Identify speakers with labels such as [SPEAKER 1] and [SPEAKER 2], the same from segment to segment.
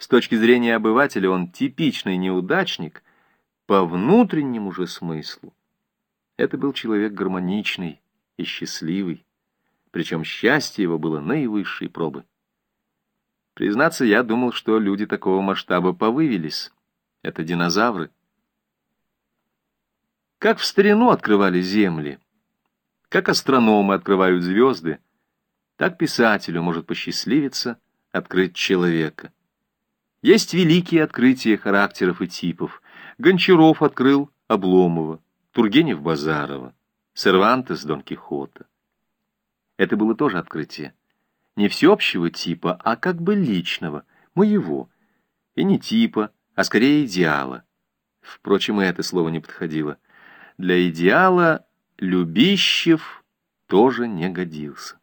[SPEAKER 1] С точки зрения обывателя он типичный неудачник, по внутреннему же смыслу это был человек гармоничный и счастливый, причем счастье его было наивысшей пробы. Признаться, я думал, что люди такого масштаба повывелись. Это динозавры. Как в старину открывали земли, как астрономы открывают звезды, так писателю может посчастливиться открыть человека. Есть великие открытия характеров и типов. Гончаров открыл Обломова, Тургенев — Базарова, Сервантес — Дон Кихота. Это было тоже открытие. Не всеобщего типа, а как бы личного, моего. И не типа, а скорее идеала. Впрочем, и это слово не подходило. Для идеала Любищев тоже не годился.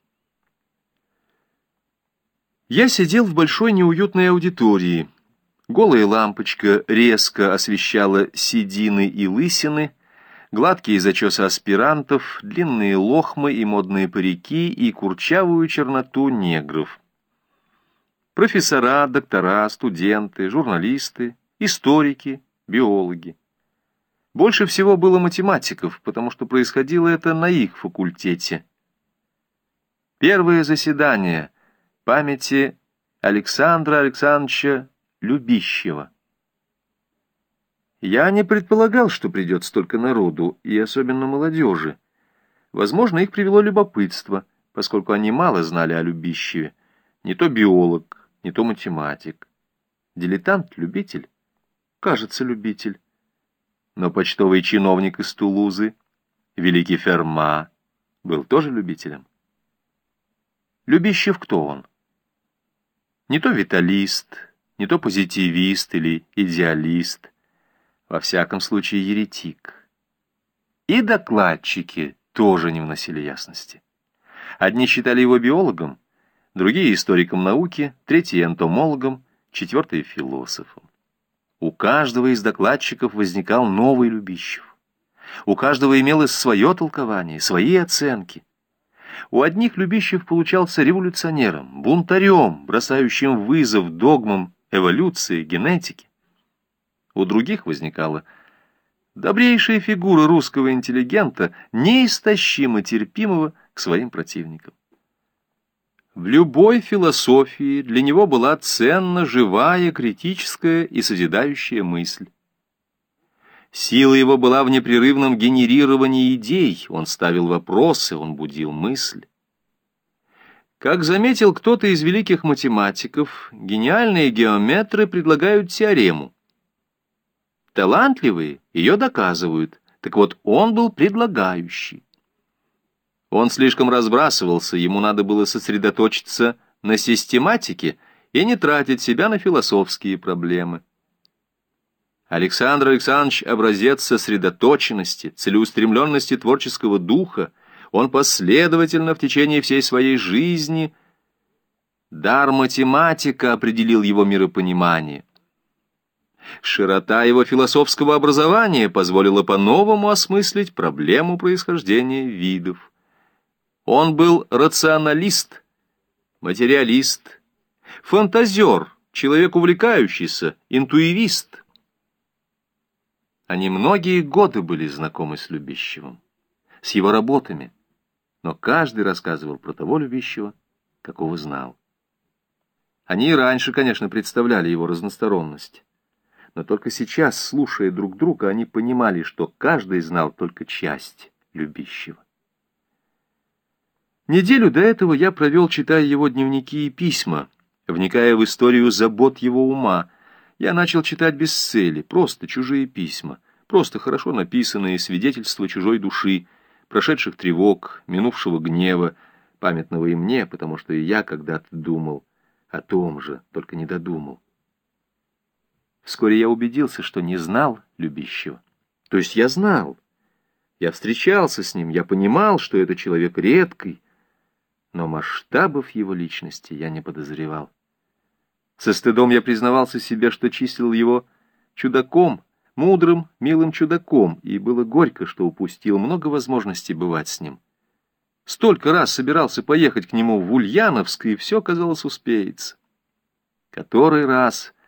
[SPEAKER 1] Я сидел в большой неуютной аудитории. Голая лампочка резко освещала седины и лысины, гладкие зачесы аспирантов, длинные лохмы и модные парики и курчавую черноту негров. Профессора, доктора, студенты, журналисты, историки, биологи. Больше всего было математиков, потому что происходило это на их факультете. Первое заседание памяти Александра Александровича Любищева. Я не предполагал, что придет столько народу, и особенно молодежи. Возможно, их привело любопытство, поскольку они мало знали о Любищеве. Не то биолог, не то математик. Дилетант-любитель? Кажется, любитель. Но почтовый чиновник из Тулузы, великий Ферма, был тоже любителем. Любищев кто он? Не то виталист, не то позитивист или идеалист, во всяком случае еретик. И докладчики тоже не вносили ясности. Одни считали его биологом, другие — историком науки, третьи — энтомологом, четвертые — философом. У каждого из докладчиков возникал новый Любищев. У каждого имелось свое толкование, свои оценки. У одних Любищев получался революционером, бунтарем, бросающим вызов догмам эволюции, генетики. У других возникала добрейшая фигура русского интеллигента, неистощимо терпимого к своим противникам. В любой философии для него была ценна живая, критическая и созидающая мысль. Сила его была в непрерывном генерировании идей, он ставил вопросы, он будил мысль. Как заметил кто-то из великих математиков, гениальные геометры предлагают теорему. Талантливые ее доказывают, так вот он был предлагающий. Он слишком разбрасывался, ему надо было сосредоточиться на систематике и не тратить себя на философские проблемы. Александр Александрович — образец сосредоточенности, целеустремленности творческого духа. Он последовательно в течение всей своей жизни. Дар математика определил его миропонимание. Широта его философского образования позволила по-новому осмыслить проблему происхождения видов. Он был рационалист, материалист, фантазер, человек увлекающийся, интуивист. Они многие годы были знакомы с Любищевым, с его работами, но каждый рассказывал про того Любищева, какого знал. Они и раньше, конечно, представляли его разносторонность, но только сейчас, слушая друг друга, они понимали, что каждый знал только часть Любищева. Неделю до этого я провел, читая его дневники и письма, вникая в историю забот его ума. Я начал читать без цели, просто чужие письма, просто хорошо написанные свидетельства чужой души, прошедших тревог, минувшего гнева, памятного и мне, потому что и я когда-то думал о том же, только не додумал. Вскоре я убедился, что не знал Любищева. То есть я знал. Я встречался с ним, я понимал, что это человек редкий, но масштабов его личности я не подозревал. Со стыдом я признавался себе, что числил его чудаком, мудрым, милым чудаком, и было горько, что упустил много возможностей бывать с ним. Столько раз собирался поехать к нему в Ульяновск, и все, казалось, успеется. Который раз